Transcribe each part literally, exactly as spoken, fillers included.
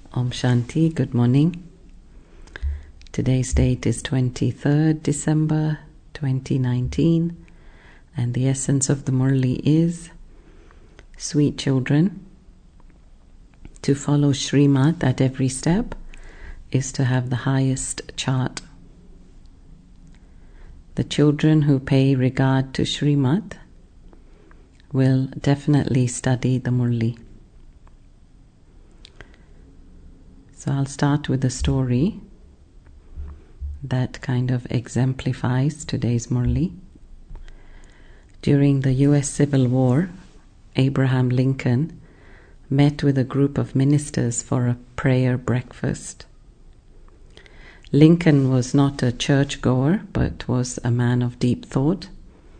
Om Shanti, good morning. Today's date is twenty-third December twenty nineteen, and the essence of the Murli is: sweet children, to follow Srimad at every step is to have the highest chart. The children who pay regard to Srimad will definitely study the Murli. So I'll start with a story that kind of exemplifies today's Murli. During the U S Civil War, Abraham Lincoln met with a group of ministers for a prayer breakfast. Lincoln was not a churchgoer, but was a man of deep thought.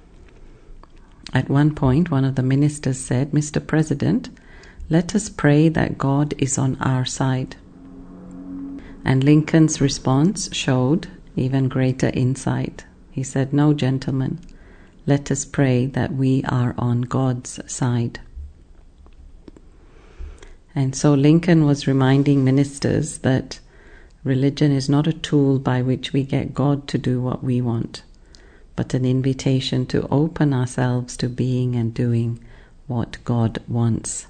At one point, one of the ministers said, "Mister President, let us pray that God is on our side." And Lincoln's response showed even greater insight. He said, "No, gentlemen, let us pray that we are on God's side." And so Lincoln was reminding ministers that religion is not a tool by which we get God to do what we want, but an invitation to open ourselves to being and doing what God wants.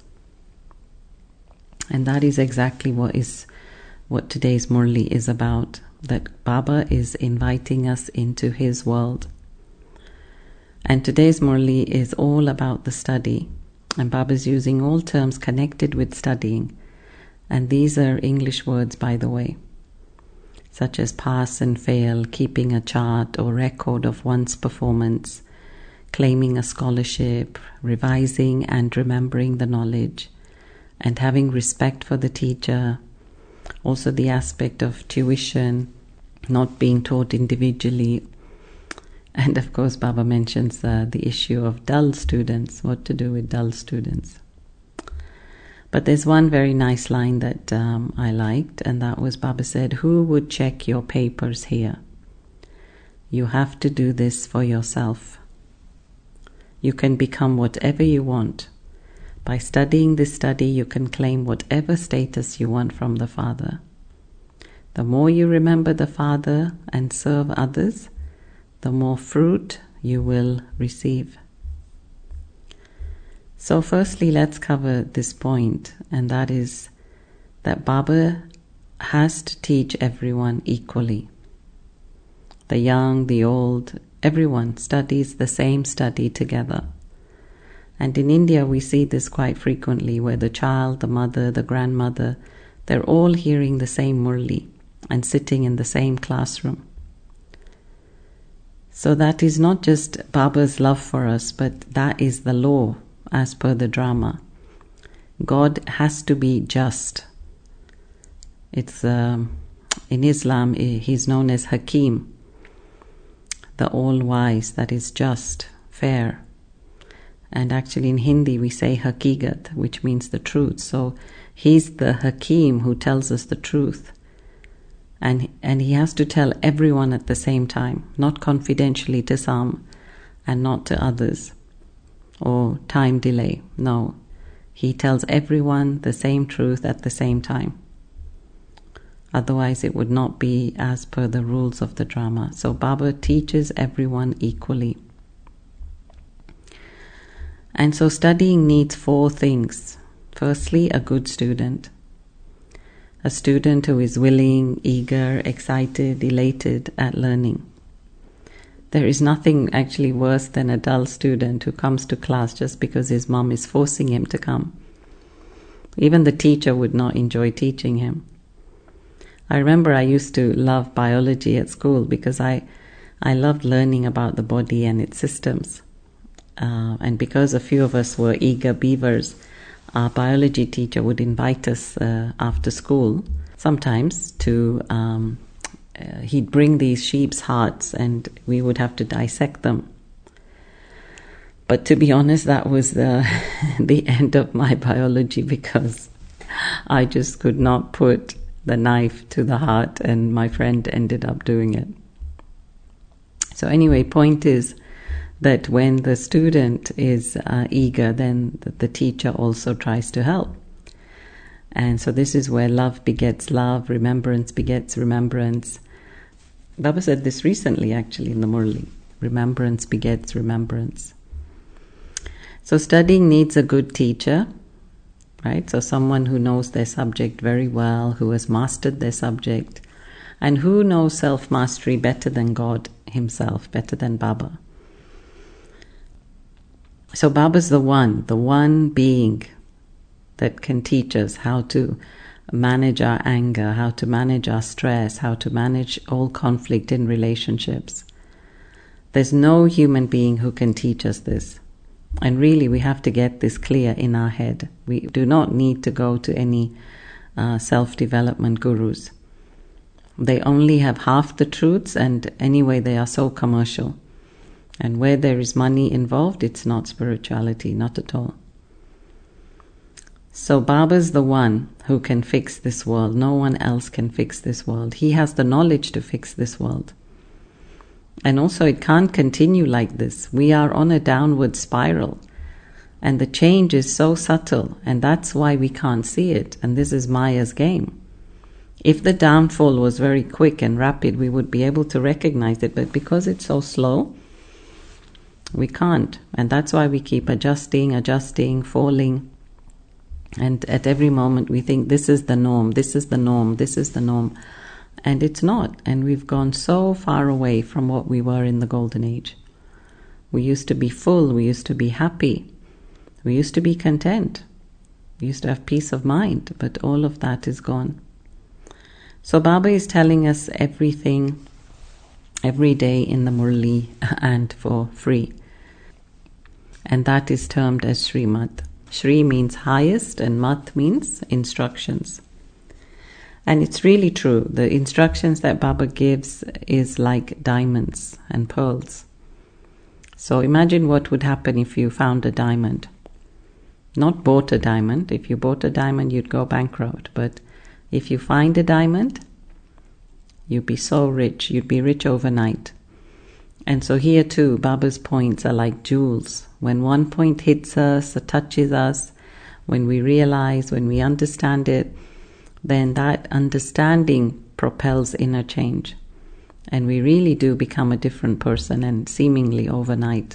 And that is exactly what is what today's Murli is about, that Baba is inviting us into his world. And today's Murli is all about the study, and Baba is using all terms connected with studying, and these are English words, by the way, such as pass and fail, keeping a chart or record of one's performance, claiming a scholarship, revising and remembering the knowledge, and having respect for the teacher. Also the aspect of tuition, not being taught individually. And of course Baba mentions uh, the issue of dull students, what to do with dull students. But there's one very nice line that um, I liked, and that was Baba said, "Who would check your papers here? You have to do this for yourself. You can become whatever you want. By studying this study, you can claim whatever status you want from the Father. The more you remember the Father and serve others, the more fruit you will receive." So firstly, let's cover this point, and that is that Baba has to teach everyone equally. The young, the old, everyone studies the same study together. And in India, we see this quite frequently, where the child, the mother, the grandmother, they're all hearing the same Murli and sitting in the same classroom. So that is not just Baba's love for us, but that is the law as per the drama. God has to be just. It's um, in Islam, he's known as Hakim, the all-wise, that is just, fair. And actually in Hindi we say Hakikat, which means the truth. So he's the Hakim who tells us the truth. And, and he has to tell everyone at the same time, not confidentially to some and not to others, or time delay. No, he tells everyone the same truth at the same time. Otherwise it would not be as per the rules of the drama. So Baba teaches everyone equally. And so studying needs four things. Firstly, a good student. A student who is willing, eager, excited, elated at learning. There is nothing actually worse than a dull student who comes to class just because his mom is forcing him to come. Even the teacher would not enjoy teaching him. I remember I used to love biology at school because I, I loved learning about the body and its systems. Uh, and because a few of us were eager beavers, our biology teacher would invite us uh, after school, sometimes to, um, uh, he'd bring these sheep's hearts and we would have to dissect them. But to be honest, that was the, the end of my biology, because I just could not put the knife to the heart, and my friend ended up doing it. So anyway, point is, that when the student is uh, eager, then the, the teacher also tries to help. And so this is where love begets love, remembrance begets remembrance. Baba said this recently, actually, in the Murli. Remembrance begets remembrance. So studying needs a good teacher, right? So someone who knows their subject very well, who has mastered their subject, and who knows self-mastery better than God himself, better than Baba. So Baba's the one, the one being that can teach us how to manage our anger, how to manage our stress, how to manage all conflict in relationships. There's no human being who can teach us this. And really, we have to get this clear in our head. We do not need to go to any uh, self-development gurus. They only have half the truths, and anyway, they are so commercial. And where there is money involved, it's not spirituality, not at all. So Baba's the one who can fix this world. No one else can fix this world. He has the knowledge to fix this world. And also it can't continue like this. We are on a downward spiral. And the change is so subtle. And that's why we can't see it. And this is Maya's game. If the downfall was very quick and rapid, we would be able to recognize it. But because it's so slow, we can't. And that's why we keep adjusting, adjusting, falling. And at every moment we think this is the norm, this is the norm, this is the norm. And it's not. And we've gone so far away from what we were in the Golden Age. We used to be full, we used to be happy, we used to be content, we used to have peace of mind, but all of that is gone. So Baba is telling us everything, every day in the Murli and for free. And that is termed as Srimad. Shri means highest and Mat means instructions. And it's really true. The instructions that Baba gives is like diamonds and pearls. So imagine what would happen if you found a diamond. Not bought a diamond. If you bought a diamond, you'd go bankrupt. But if you find a diamond, you'd be so rich. You'd be rich overnight. And so here too, Baba's points are like jewels. When one point hits us, or touches us, when we realize, when we understand it, then that understanding propels inner change. And we really do become a different person, and seemingly overnight.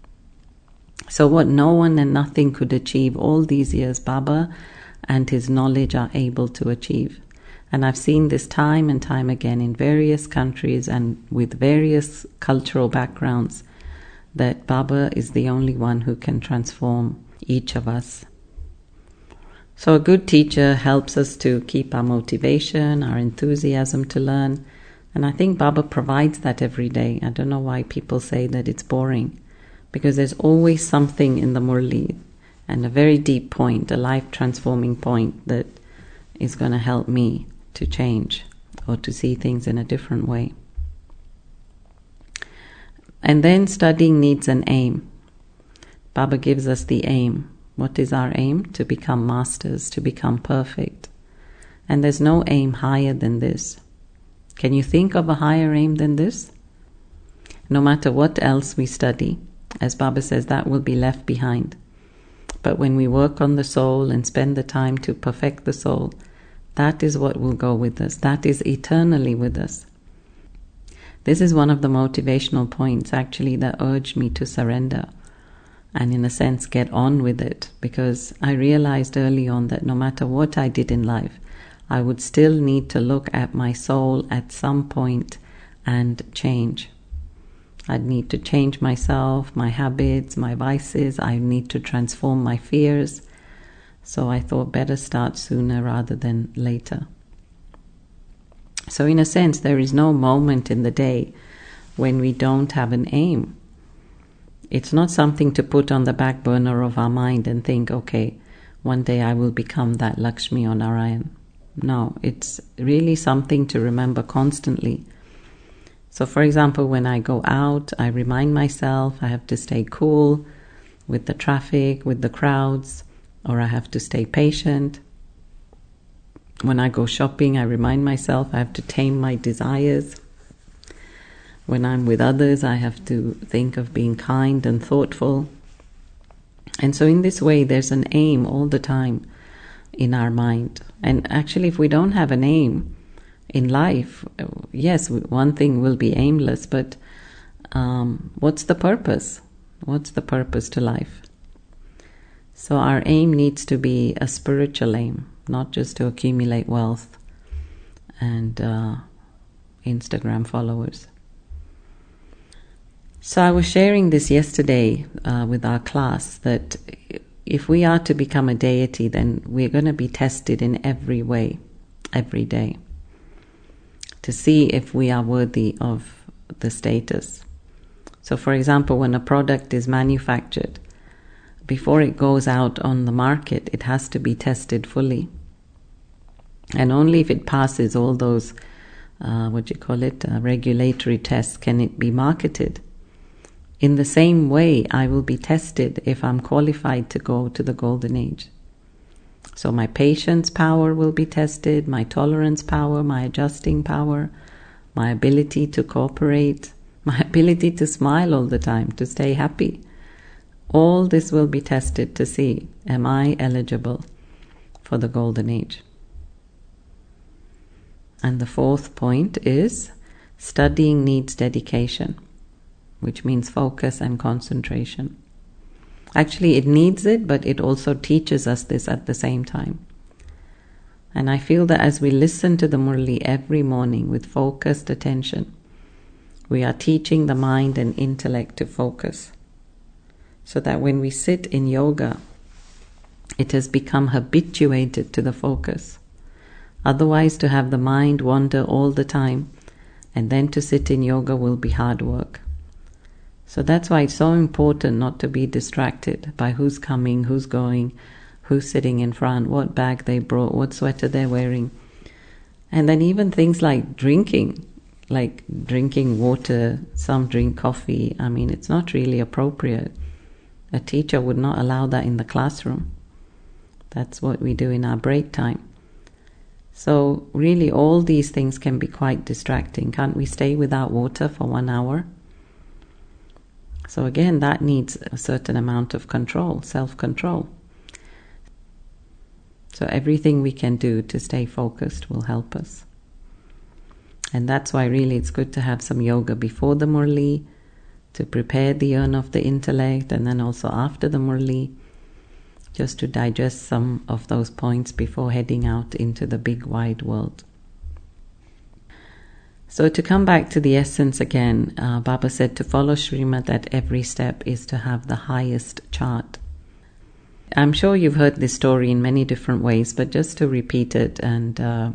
So what no one and nothing could achieve all these years, Baba and his knowledge are able to achieve. And I've seen this time and time again in various countries and with various cultural backgrounds, that Baba is the only one who can transform each of us. So a good teacher helps us to keep our motivation, our enthusiasm to learn. And I think Baba provides that every day. I don't know why people say that it's boring. Because there's always something in the Murli, and a very deep point, a life-transforming point that is going to help me to change or to see things in a different way. And then studying needs an aim. Baba gives us the aim. What is our aim? To become masters, to become perfect. And there's no aim higher than this. Can you think of a higher aim than this? No matter what else we study, as Baba says, that will be left behind. But when we work on the soul and spend the time to perfect the soul, that is what will go with us. That is eternally with us. This is one of the motivational points actually that urged me to surrender and in a sense get on with it, because I realized early on that no matter what I did in life, I would still need to look at my soul at some point and change. I'd need to change myself, my habits, my vices. I need to transform my fears. So I thought better start sooner rather than later. So in a sense, there is no moment in the day when we don't have an aim. It's not something to put on the back burner of our mind and think, okay, one day I will become that Lakshmi or Narayan. No, it's really something to remember constantly. So for example, when I go out, I remind myself I have to stay cool with the traffic, with the crowds, or I have to stay patient. When I go shopping, I remind myself I have to tame my desires. When I'm with others, I have to think of being kind and thoughtful. And so in this way, there's an aim all the time in our mind. And actually, if we don't have an aim in life, yes, one thing will be aimless, but um, what's the purpose? What's the purpose to life? So our aim needs to be a spiritual aim, not just to accumulate wealth and uh, Instagram followers. So I was sharing this yesterday uh, with our class, that if we are to become a deity, then we're going to be tested in every way, every day, to see if we are worthy of the status. So for example, when a product is manufactured, before it goes out on the market, it has to be tested fully. And only if it passes all those, uh, what do you call it, uh, regulatory tests, can it be marketed. In the same way, I will be tested if I'm qualified to go to the golden age. So my patience power will be tested, my tolerance power, my adjusting power, my ability to cooperate, my ability to smile all the time, to stay happy. All this will be tested to see, am I eligible for the golden age? And the fourth point is, studying needs dedication, which means focus and concentration. Actually, it needs it, but it also teaches us this at the same time. And I feel that as we listen to the Murli every morning with focused attention, we are teaching the mind and intellect to focus, so that when we sit in yoga, it has become habituated to the focus. Otherwise, to have the mind wander all the time and then to sit in yoga will be hard work. So that's why it's so important not to be distracted by who's coming, who's going, who's sitting in front, what bag they brought, what sweater they're wearing. And then even things like drinking, like drinking water, some drink coffee. I mean, it's not really appropriate. A teacher would not allow that in the classroom. That's what we do in our break time. So really all these things can be quite distracting. Can't we stay without water for one hour? So again, that needs a certain amount of control, self-control. So everything we can do to stay focused will help us. And that's why really it's good to have some yoga before the Murli, to prepare the urn of the intellect, and then also after the Murli, just to digest some of those points before heading out into the big wide world. So to come back to the essence again, uh, Baba said to follow Srimad at every step is to have the highest chart. I'm sure you've heard this story in many different ways, but just to repeat it and uh,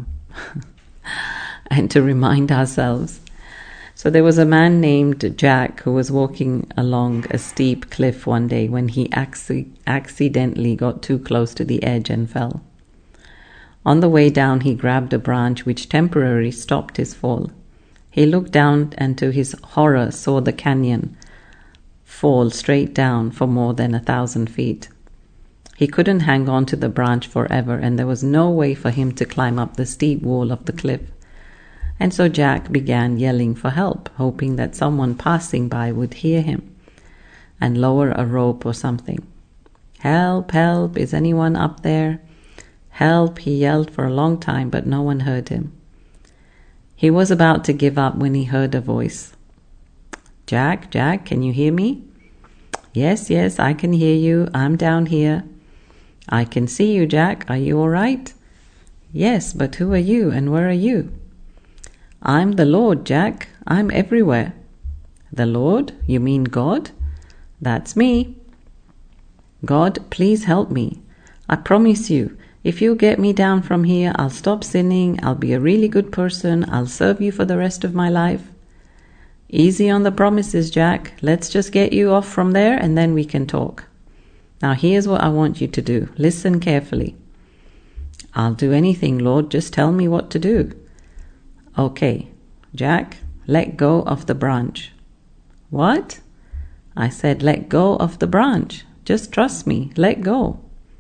and to remind ourselves. So there was a man named Jack who was walking along a steep cliff one day when he acci- accidentally got too close to the edge and fell. On the way down, he grabbed a branch which temporarily stopped his fall. He looked down and to his horror saw the canyon fall straight down for more than a thousand feet. He couldn't hang on to the branch forever, and there was no way for him to climb up the steep wall of the cliff. And so Jack began yelling for help, hoping that someone passing by would hear him and lower a rope or something. "Help, help, is anyone up there? Help," he yelled for a long time, but no one heard him. He was about to give up when he heard a voice. "Jack, Jack, can you hear me?" "Yes, yes, I can hear you. I'm down here." "I can see you, Jack. Are you all right?" "Yes, but who are you and where are you?" "I'm the Lord, Jack. I'm everywhere." "The Lord? You mean God?" "That's me." "God, please help me. I promise you, if you get me down from here, I'll stop sinning, I'll be a really good person, I'll serve you for the rest of my life." "Easy on the promises, Jack. Let's just get you off from there and then we can talk. Now here's what I want you to do. Listen carefully." "I'll do anything, Lord. Just tell me what to do." "Okay, Jack, let go of the branch." "What?" "I said let go of the branch. Just trust me. Let go."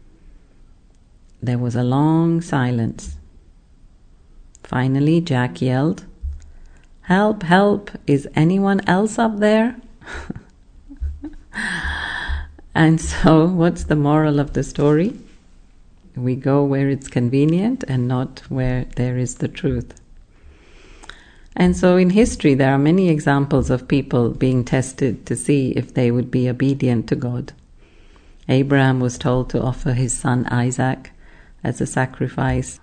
There was a long silence. Finally, Jack yelled, "Help, help, is anyone else up there?" And so, what's the moral of the story? We go where it's convenient and not where there is the truth. And so in history, there are many examples of people being tested to see if they would be obedient to God. Abraham was told to offer his son Isaac as a sacrifice.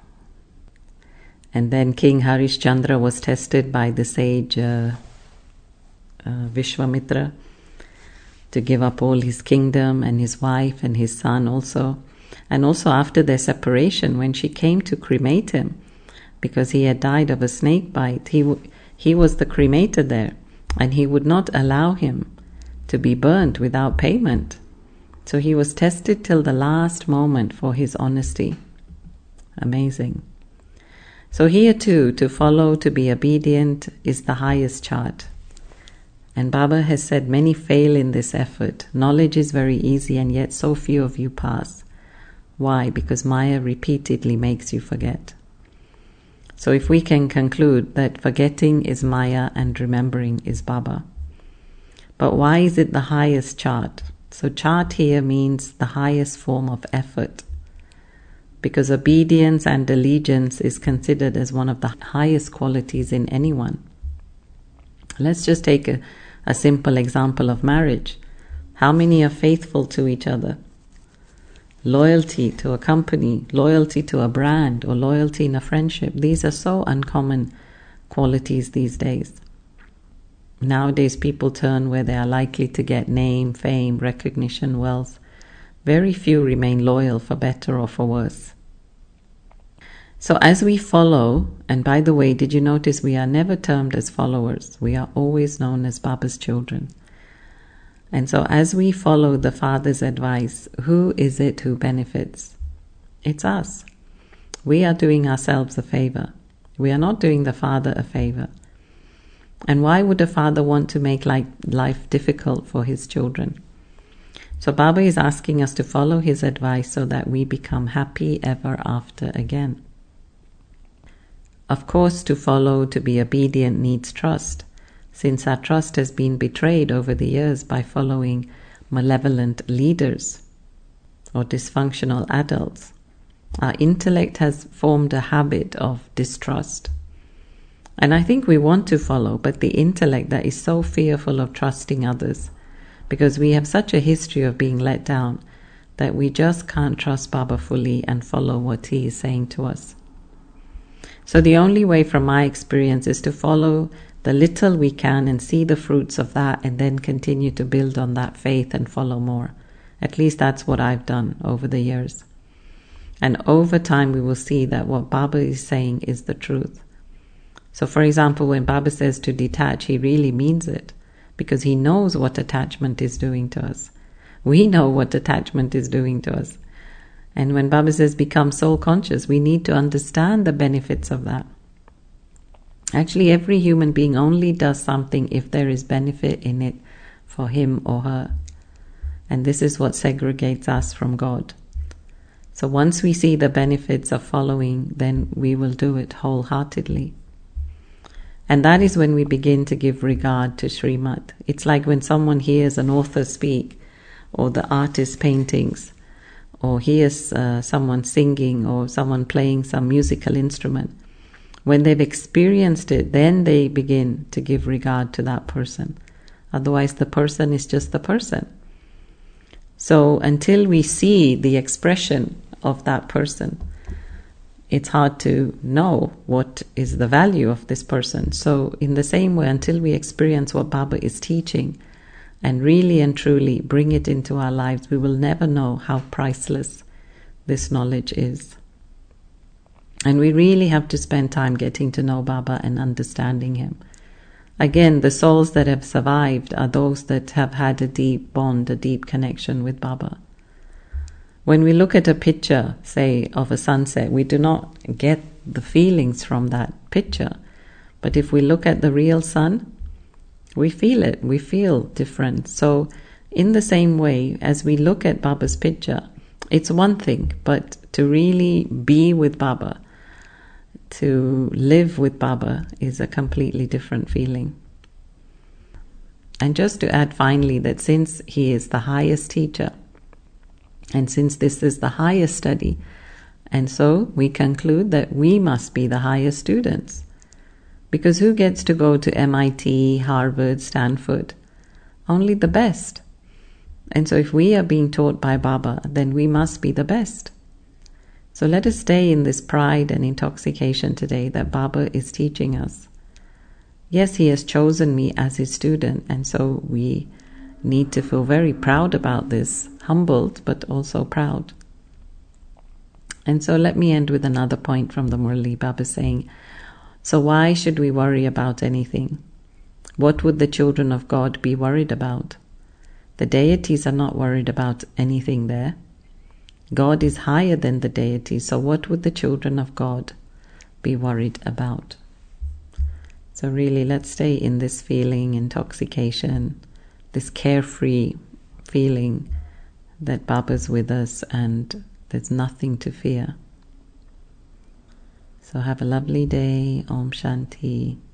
And then King Harishchandra was tested by the sage uh, uh, Vishwamitra to give up all his kingdom and his wife and his son also. And also after their separation, when she came to cremate him, because he had died of a snake bite, he, w- he was the cremator there, and he would not allow him to be burnt without payment. So he was tested till the last moment for his honesty. Amazing. So here too, to follow, to be obedient is the highest chart. And Baba has said many fail in this effort. Knowledge is very easy and yet so few of you pass. Why? Because Maya repeatedly makes you forget. So if we can conclude that forgetting is Maya and remembering is Baba. But why is it the highest chart? So chart here means the highest form of effort. Because obedience and allegiance is considered as one of the highest qualities in anyone. Let's just take a, a simple example of marriage. How many are faithful to each other? Loyalty to a company, loyalty to a brand, or loyalty in a friendship. These are so uncommon qualities these days. Nowadays people turn where they are likely to get name, fame, recognition, wealth. Very few remain loyal for better or for worse. So as we follow, and by the way, did you notice we are never termed as followers? We are always known as Baba's children. And so as we follow the Father's advice, who is it who benefits? It's us. We are doing ourselves a favor. We are not doing the Father a favor. And why would a father want to make life difficult for his children? So Baba is asking us to follow his advice so that we become happy ever after again. Of course, to follow, to be obedient needs trust, since our trust has been betrayed over the years by following malevolent leaders or dysfunctional adults. Our intellect has formed a habit of distrust. And I think we want to follow, but the intellect that is so fearful of trusting others, because we have such a history of being let down, that we just can't trust Baba fully and follow what he is saying to us. So the only way from my experience is to follow the little we can and see the fruits of that, and then continue to build on that faith and follow more. At least that's what I've done over the years. And over time we will see that what Baba is saying is the truth. So for example, when Baba says to detach, he really means it, because he knows what attachment is doing to us. We know what attachment is doing to us. And when Baba says become soul conscious, we need to understand the benefits of that. Actually, every human being only does something if there is benefit in it for him or her. And this is what segregates us from God. So once we see the benefits of following, then we will do it wholeheartedly. And that is when we begin to give regard to Srimad. It's like when someone hears an author speak, or the artist's paintings, or hears uh, someone singing, or someone playing some musical instrument. When they've experienced it, then they begin to give regard to that person. Otherwise, the person is just the person. So until we see the expression of that person, it's hard to know what is the value of this person. So in the same way, until we experience what Baba is teaching and really and truly bring it into our lives, we will never know how priceless this knowledge is. And we really have to spend time getting to know Baba and understanding him. Again, the souls that have survived are those that have had a deep bond, a deep connection with Baba. When we look at a picture, say, of a sunset, we do not get the feelings from that picture. But if we look at the real sun, we feel it, we feel different. So in the same way, as we look at Baba's picture, it's one thing, but to really be with Baba, to live with Baba, is a completely different feeling. And just to add finally that since he is the highest teacher, and since this is the highest study, And so we conclude that we must be the highest students. Because who gets to go to M I T, Harvard, Stanford? Only the best. And so if we are being taught by Baba, then we must be the best. So let us stay in this pride and intoxication today that Baba is teaching us. Yes, he has chosen me as his student, and so we need to feel very proud about this, humbled but also proud. And so let me end with another point from the Murli. Baba saying, so why should we worry about anything? What would the children of God be worried about? The deities are not worried about anything there. God is higher than the deities, so what would the children of God be worried about? So really, let's stay in this feeling, intoxication, this carefree feeling that Baba's with us and there's nothing to fear. So have a lovely day. Om Shanti.